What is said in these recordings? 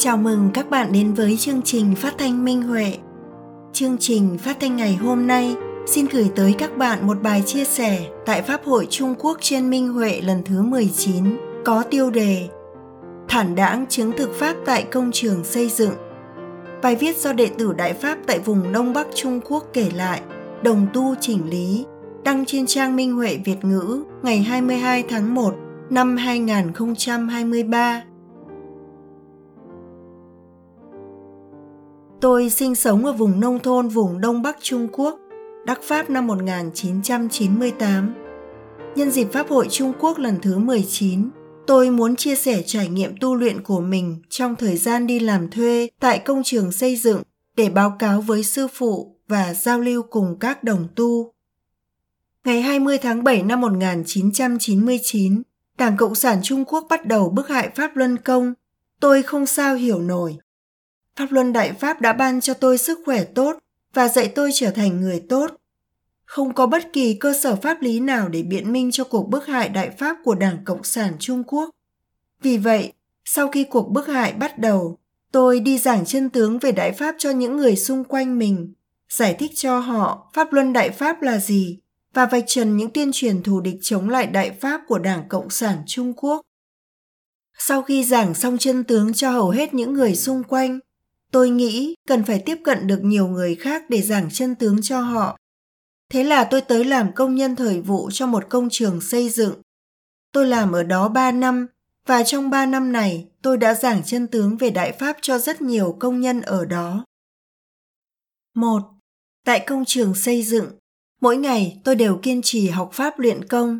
Chào mừng các bạn đến với chương trình phát thanh Minh Huệ. Chương trình phát thanh ngày hôm nay xin gửi tới các bạn một bài chia sẻ tại Pháp hội Trung Quốc trên Minh Huệ lần thứ 19 có tiêu đề Thản đãng chứng thực Pháp tại công trường xây dựng. Bài viết do đệ tử Đại Pháp tại vùng Đông Bắc Trung Quốc kể lại, đồng tu chỉnh lý, đăng trên trang Minh Huệ Việt ngữ ngày 22 tháng 1 năm 2023. Tôi sinh sống ở vùng nông thôn vùng Đông Bắc Trung Quốc, Đắc Pháp năm 1998. Nhân dịp Pháp hội Trung Quốc lần thứ 19, tôi muốn chia sẻ trải nghiệm tu luyện của mình trong thời gian đi làm thuê tại công trường xây dựng để báo cáo với sư phụ và giao lưu cùng các đồng tu. Ngày 20 tháng 7 năm 1999, Đảng Cộng sản Trung Quốc bắt đầu bức hại Pháp Luân Công. Tôi không sao hiểu nổi. Pháp Luân Đại Pháp đã ban cho tôi sức khỏe tốt và dạy tôi trở thành người tốt. Không có bất kỳ cơ sở pháp lý nào để biện minh cho cuộc bức hại Đại Pháp của Đảng Cộng sản Trung Quốc. Vì vậy, sau khi cuộc bức hại bắt đầu, tôi đi giảng chân tướng về Đại Pháp cho những người xung quanh mình, giải thích cho họ Pháp Luân Đại Pháp là gì và vạch trần những tuyên truyền thù địch chống lại Đại Pháp của Đảng Cộng sản Trung Quốc. Sau khi giảng xong chân tướng cho hầu hết những người xung quanh, tôi nghĩ cần phải tiếp cận được nhiều người khác để giảng chân tướng cho họ. Thế là tôi tới làm công nhân thời vụ trong một công trường xây dựng. Tôi làm ở đó 3 năm, và trong 3 năm này tôi đã giảng chân tướng về Đại Pháp cho rất nhiều công nhân ở đó. 1. Tại công trường xây dựng, mỗi ngày tôi đều kiên trì học Pháp luyện công.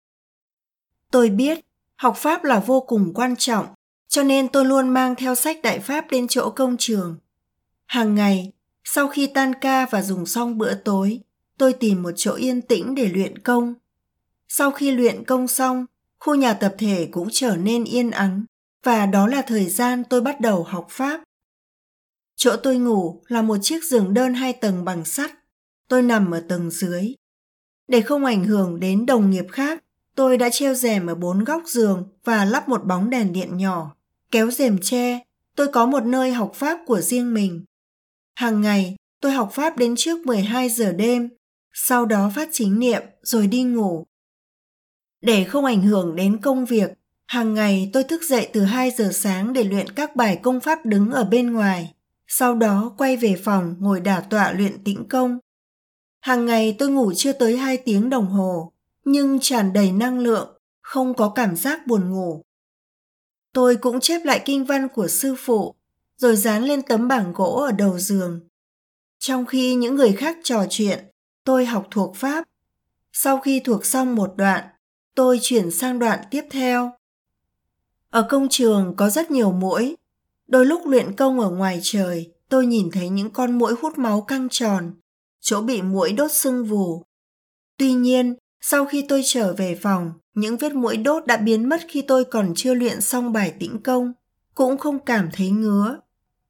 Tôi biết học Pháp là vô cùng quan trọng, cho nên tôi luôn mang theo sách Đại Pháp đến chỗ công trường. Hàng ngày, sau khi tan ca và dùng xong bữa tối, tôi tìm một chỗ yên tĩnh để luyện công. Sau khi luyện công xong, khu nhà tập thể cũng trở nên yên ắng, và đó là thời gian tôi bắt đầu học Pháp. Chỗ tôi ngủ là một chiếc giường đơn 2 tầng bằng sắt. Tôi nằm ở tầng dưới. Để không ảnh hưởng đến đồng nghiệp khác, tôi đã treo rèm ở 4 góc giường và lắp một bóng đèn điện nhỏ. Kéo rèm che, tôi có một nơi học Pháp của riêng mình. Hàng ngày, tôi học Pháp đến trước 12 giờ đêm, sau đó phát chính niệm rồi đi ngủ. Để không ảnh hưởng đến công việc, hàng ngày tôi thức dậy từ 2 giờ sáng để luyện các bài công pháp đứng ở bên ngoài, sau đó quay về phòng ngồi đả tọa luyện tĩnh công. Hàng ngày tôi ngủ chưa tới 2 tiếng đồng hồ, nhưng tràn đầy năng lượng, không có cảm giác buồn ngủ. Tôi cũng chép lại kinh văn của sư phụ, rồi dán lên tấm bảng gỗ ở đầu giường. Trong khi những người khác trò chuyện, tôi học thuộc Pháp. Sau khi thuộc xong một đoạn, tôi chuyển sang đoạn tiếp theo. Ở công trường có rất nhiều muỗi. Đôi lúc luyện công ở ngoài trời, tôi nhìn thấy những con muỗi hút máu căng tròn, chỗ bị muỗi đốt sưng vù. Tuy nhiên, sau khi tôi trở về phòng, những vết muỗi đốt đã biến mất khi tôi còn chưa luyện xong bài tĩnh công, cũng không cảm thấy ngứa.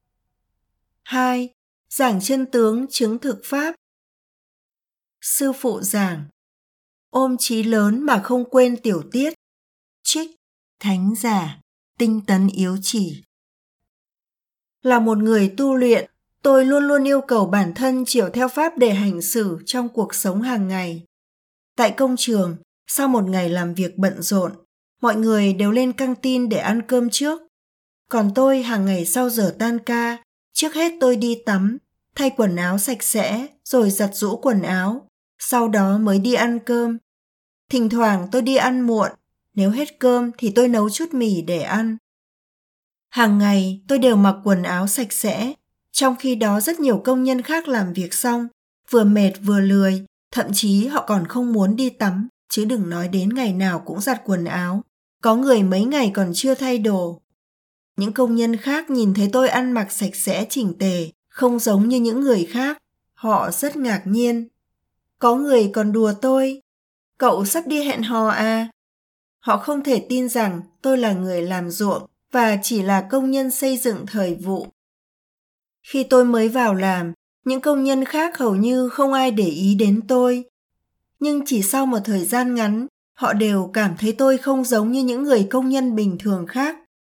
2. Giảng chân tướng chứng thực Pháp. Sư phụ giảng: ôm chí lớn mà không quên tiểu tiết. Trích Thánh Giả, tinh tấn yếu chỉ. Là một người tu luyện, tôi luôn luôn yêu cầu bản thân chiều theo Pháp để hành xử trong cuộc sống hàng ngày. Tại công trường, sau một ngày làm việc bận rộn, mọi người đều lên căng tin để ăn cơm trước. Còn tôi hàng ngày sau giờ tan ca, trước hết tôi đi tắm, thay quần áo sạch sẽ, rồi giặt giũ quần áo, sau đó mới đi ăn cơm. Thỉnh thoảng tôi đi ăn muộn, nếu hết cơm thì tôi nấu chút mì để ăn. Hàng ngày tôi đều mặc quần áo sạch sẽ, trong khi đó rất nhiều công nhân khác làm việc xong, vừa mệt vừa lười, thậm chí họ còn không muốn đi tắm, chứ đừng nói đến ngày nào cũng giặt quần áo. Có người mấy ngày còn chưa thay đồ. Những công nhân khác nhìn thấy tôi ăn mặc sạch sẽ chỉnh tề, không giống như những người khác. Họ rất ngạc nhiên. Có người còn đùa tôi: cậu sắp đi hẹn hò à? Họ không thể tin rằng tôi là người làm ruộng và chỉ là công nhân xây dựng thời vụ. Khi tôi mới vào làm, những công nhân khác hầu như không ai để ý đến tôi. Nhưng chỉ sau một thời gian ngắn, họ đều cảm thấy tôi không giống như những người công nhân bình thường khác.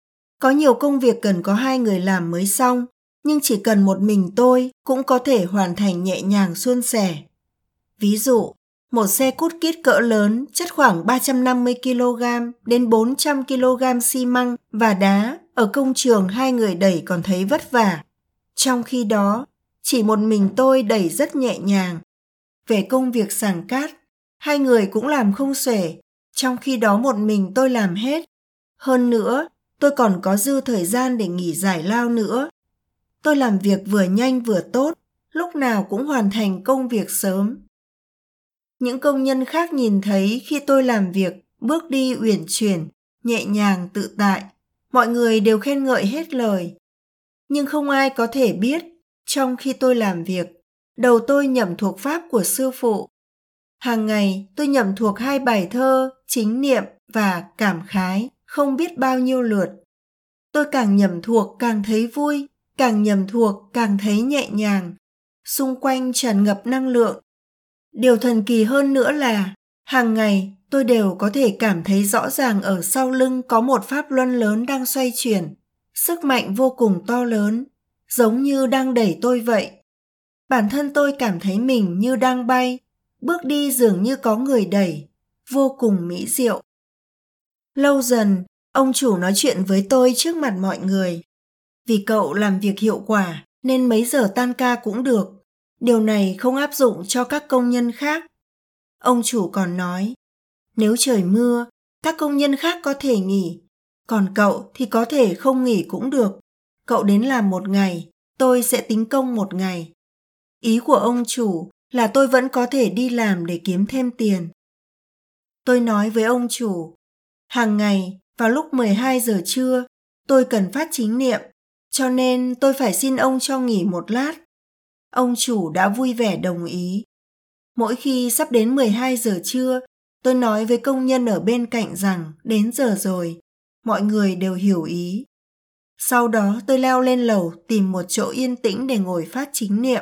Có nhiều công việc cần có 2 người làm mới xong, nhưng chỉ cần một mình tôi cũng có thể hoàn thành nhẹ nhàng suôn sẻ. Ví dụ, một xe cút kít cỡ lớn chất khoảng 350 kg đến 400 kg xi măng và đá ở công trường 2 người đẩy còn thấy vất vả. Trong khi đó, chỉ một mình tôi đẩy rất nhẹ nhàng. Về công việc xàng cát, 2 người cũng làm không xuể, trong khi đó một mình tôi làm hết. Hơn nữa, tôi còn có dư thời gian để nghỉ giải lao nữa. Tôi làm việc vừa nhanh vừa tốt, lúc nào cũng hoàn thành công việc sớm. Những công nhân khác nhìn thấy khi tôi làm việc, bước đi uyển chuyển, nhẹ nhàng tự tại, mọi người đều khen ngợi hết lời. Nhưng không ai có thể biết, trong khi tôi làm việc, đầu tôi nhẩm thuộc pháp của sư phụ. Hàng ngày tôi nhẩm thuộc 2 bài thơ, chính niệm và cảm khái, không biết bao nhiêu lượt. Tôi càng nhẩm thuộc càng thấy vui, càng nhẩm thuộc càng thấy nhẹ nhàng. Xung quanh tràn ngập năng lượng. Điều thần kỳ hơn nữa là, hàng ngày tôi đều có thể cảm thấy rõ ràng ở sau lưng có một pháp luân lớn đang xoay chuyển. Sức mạnh vô cùng to lớn, giống như đang đẩy tôi vậy. Bản thân tôi cảm thấy mình như đang bay, bước đi dường như có người đẩy, vô cùng mỹ diệu. Lâu dần, ông chủ nói chuyện với tôi trước mặt mọi người. Vì cậu làm việc hiệu quả nên mấy giờ tan ca cũng được. Điều này không áp dụng cho các công nhân khác. Ông chủ còn nói, nếu trời mưa, các công nhân khác có thể nghỉ, còn cậu thì có thể không nghỉ cũng được. Cậu đến làm 1 ngày, tôi sẽ tính công 1 ngày. Ý của ông chủ là tôi vẫn có thể đi làm để kiếm thêm tiền. Tôi nói với ông chủ, hàng ngày vào lúc 12 giờ trưa, tôi cần phát chính niệm, cho nên tôi phải xin ông cho nghỉ 1 lát. Ông chủ đã vui vẻ đồng ý. Mỗi khi sắp đến 12 giờ trưa, tôi nói với công nhân ở bên cạnh rằng đến giờ rồi, mọi người đều hiểu ý. Sau đó tôi leo lên lầu tìm một chỗ yên tĩnh để ngồi phát chính niệm.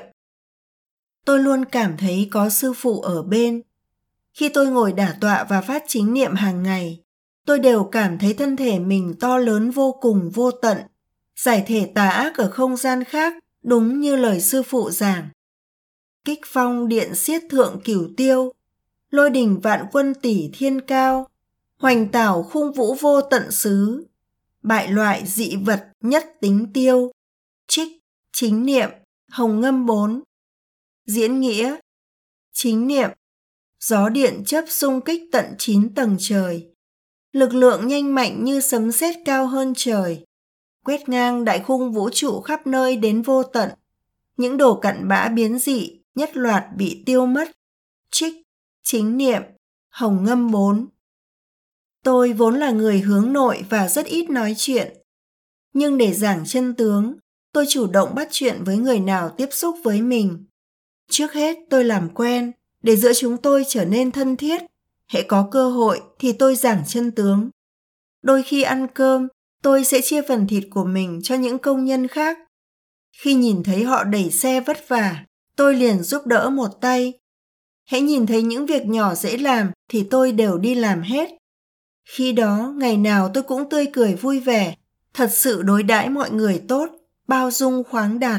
Tôi luôn cảm thấy có sư phụ ở bên. Khi tôi ngồi đả tọa và phát chính niệm hàng ngày, tôi đều cảm thấy thân thể mình to lớn vô cùng vô tận, giải thể tà ác ở không gian khác, đúng như lời sư phụ giảng. Kích phong điện xiết thượng cửu tiêu, lôi đình vạn quân tỷ thiên cao, hoành tảo khung vũ vô tận xứ, bại loại dị vật nhất tính tiêu. Trích, chính niệm, hồng ngâm 4. Diễn nghĩa, chính niệm, gió điện chớp xung kích tận 9 tầng trời, lực lượng nhanh mạnh như sấm sét cao hơn trời, quét ngang đại khung vũ trụ khắp nơi đến vô tận. Những đồ cặn bã biến dị nhất loạt bị tiêu mất. Trích, chính niệm, hồng ngâm 4. Tôi vốn là người hướng nội và rất ít nói chuyện. Nhưng để giảng chân tướng, tôi chủ động bắt chuyện với người nào tiếp xúc với mình. Trước hết tôi làm quen, để giữa chúng tôi trở nên thân thiết. Hễ có cơ hội thì tôi giảng chân tướng. Đôi khi ăn cơm, tôi sẽ chia phần thịt của mình cho những công nhân khác. Khi nhìn thấy họ đẩy xe vất vả, tôi liền giúp đỡ một tay. Hãy nhìn thấy những việc nhỏ dễ làm thì tôi đều đi làm hết. Khi đó, ngày nào tôi cũng tươi cười vui vẻ, thật sự đối đãi mọi người tốt, bao dung khoáng đạt.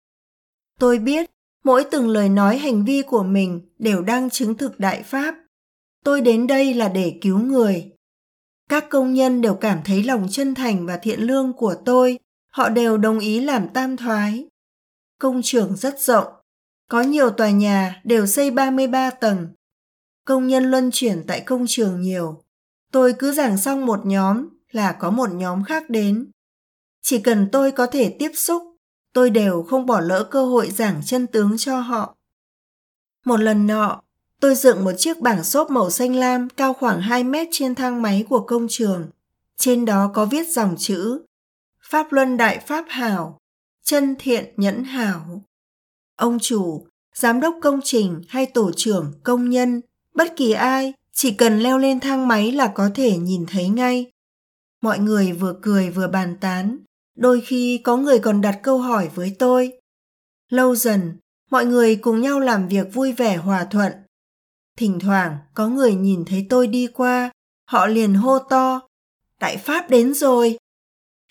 Tôi biết, mỗi từng lời nói hành vi của mình đều đang chứng thực đại pháp. Tôi đến đây là để cứu người. Các công nhân đều cảm thấy lòng chân thành và thiện lương của tôi, họ đều đồng ý làm tam thoái. Công trường rất rộng, có nhiều tòa nhà đều xây 33 tầng. Công nhân luân chuyển tại công trường nhiều. Tôi cứ giảng xong một nhóm là có một nhóm khác đến. Chỉ cần tôi có thể tiếp xúc, tôi đều không bỏ lỡ cơ hội giảng chân tướng cho họ. Một lần nọ, tôi dựng một chiếc bảng xốp màu xanh lam cao khoảng 2 mét trên thang máy của công trường. Trên đó có viết dòng chữ Pháp Luân Đại Pháp Hảo, chân thiện nhẫn hảo. Ông chủ, giám đốc công trình hay tổ trưởng, công nhân, bất kỳ ai chỉ cần leo lên thang máy là có thể nhìn thấy ngay. Mọi người vừa cười vừa bàn tán, đôi khi có người còn đặt câu hỏi với tôi. Lâu dần, mọi người cùng nhau làm việc vui vẻ hòa thuận. Thỉnh thoảng có người nhìn thấy tôi đi qua, họ liền hô to, Đại Pháp đến rồi.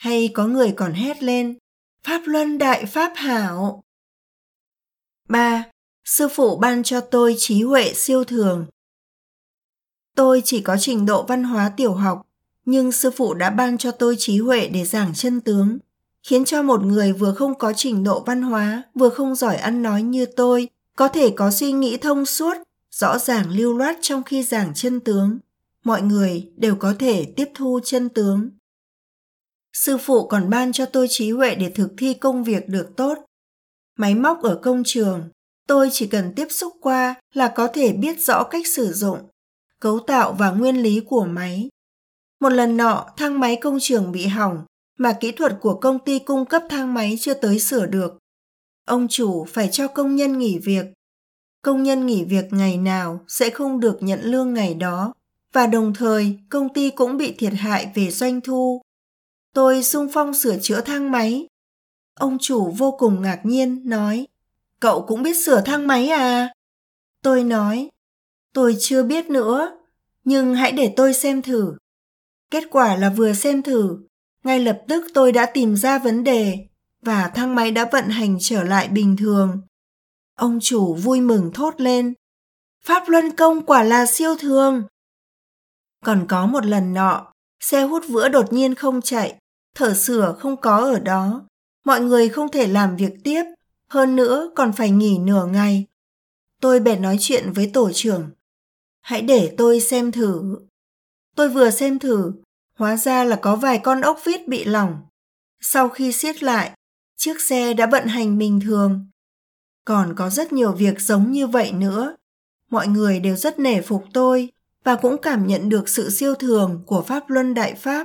Hay có người còn hét lên, Pháp Luân Đại Pháp hảo. 3. Sư phụ ban cho tôi trí huệ siêu thường. Tôi chỉ có trình độ văn hóa tiểu học, nhưng sư phụ đã ban cho tôi trí huệ để giảng chân tướng, khiến cho một người vừa không có trình độ văn hóa, vừa không giỏi ăn nói như tôi, có thể có suy nghĩ thông suốt, rõ ràng lưu loát trong khi giảng chân tướng. Mọi người đều có thể tiếp thu chân tướng. Sư phụ còn ban cho tôi trí huệ để thực thi công việc được tốt. Máy móc ở công trường, tôi chỉ cần tiếp xúc qua là có thể biết rõ cách sử dụng, cấu tạo và nguyên lý của máy. Một lần nọ, thang máy công trường bị hỏng, mà kỹ thuật của công ty cung cấp thang máy chưa tới sửa được. Ông chủ phải cho công nhân nghỉ việc. Công nhân nghỉ việc ngày nào sẽ không được nhận lương ngày đó, và đồng thời công ty cũng bị thiệt hại về doanh thu. Tôi xung phong sửa chữa thang máy. Ông chủ vô cùng ngạc nhiên, nói, cậu cũng biết sửa thang máy à? Tôi nói, tôi chưa biết nữa, nhưng hãy để tôi xem thử. Kết quả là vừa xem thử, ngay lập tức tôi đã tìm ra vấn đề, và thang máy đã vận hành trở lại bình thường. Ông chủ vui mừng thốt lên, Pháp Luân công quả là siêu thường. Còn có một lần nọ, xe hút vữa đột nhiên không chạy, thợ sửa không có ở đó. Mọi người không thể làm việc tiếp, hơn nữa còn phải nghỉ nửa ngày. Tôi bèn nói chuyện với tổ trưởng. Hãy để tôi xem thử. Tôi vừa xem thử, hóa ra là có vài con ốc vít bị lỏng. Sau khi siết lại, chiếc xe đã vận hành bình thường. Còn có rất nhiều việc giống như vậy nữa. Mọi người đều rất nể phục tôi và cũng cảm nhận được sự siêu thường của Pháp Luân Đại Pháp.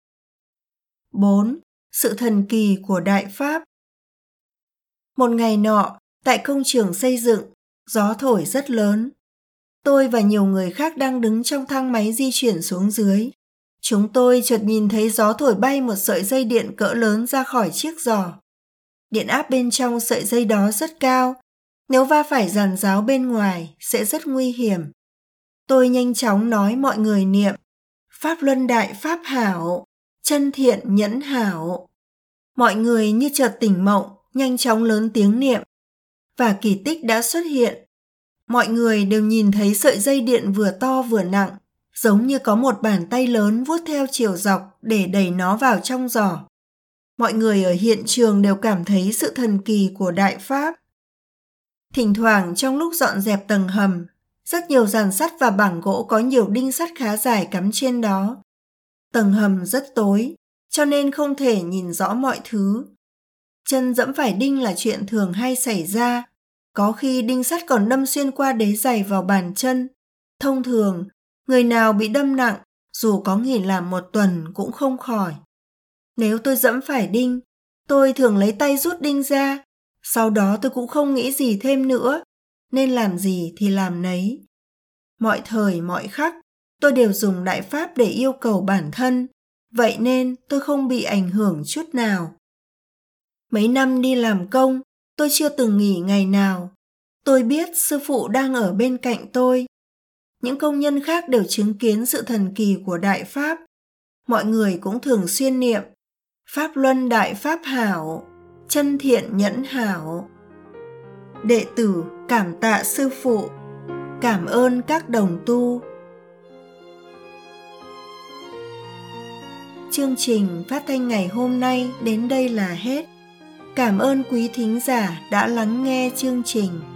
4. Sự thần kỳ của Đại Pháp. Một ngày nọ, tại công trường xây dựng, gió thổi rất lớn. Tôi và nhiều người khác đang đứng trong thang máy di chuyển xuống dưới. Chúng tôi chợt nhìn thấy gió thổi bay một sợi dây điện cỡ lớn ra khỏi chiếc giò. Điện áp bên trong sợi dây đó rất cao. Nếu va phải giàn giáo bên ngoài sẽ rất nguy hiểm. Tôi nhanh chóng nói mọi người niệm Pháp Luân Đại Pháp hảo, chân thiện nhẫn hảo. Mọi người như chợt tỉnh mộng, nhanh chóng lớn tiếng niệm. Và kỳ tích đã xuất hiện. Mọi người đều nhìn thấy sợi dây điện vừa to vừa nặng, giống như có một bàn tay lớn vuốt theo chiều dọc để đẩy nó vào trong giò. Mọi người ở hiện trường đều cảm thấy sự thần kỳ của Đại Pháp. Thỉnh thoảng trong lúc dọn dẹp tầng hầm, rất nhiều giàn sắt và bảng gỗ có nhiều đinh sắt khá dài cắm trên đó. Tầng hầm rất tối, cho nên không thể nhìn rõ mọi thứ. Chân dẫm phải đinh là chuyện thường hay xảy ra. Có khi đinh sắt còn đâm xuyên qua đế giày vào bàn chân. Thông thường, người nào bị đâm nặng, dù có nghỉ làm 1 tuần cũng không khỏi. Nếu tôi dẫm phải đinh, tôi thường lấy tay rút đinh ra. Sau đó tôi cũng không nghĩ gì thêm nữa, nên làm gì thì làm nấy. Mọi thời mọi khắc, tôi đều dùng Đại Pháp để yêu cầu bản thân, vậy nên tôi không bị ảnh hưởng chút nào. Mấy năm đi làm công, tôi chưa từng nghỉ ngày nào. Tôi biết sư phụ đang ở bên cạnh tôi. Những công nhân khác đều chứng kiến sự thần kỳ của Đại Pháp. Mọi người cũng thường xuyên niệm Pháp Luân Đại Pháp hảo, chân thiện nhẫn hảo. Đệ tử cảm tạ sư phụ, cảm ơn các đồng tu. Chương trình phát thanh ngày hôm nay đến đây là hết. Cảm ơn quý thính giả đã lắng nghe chương trình.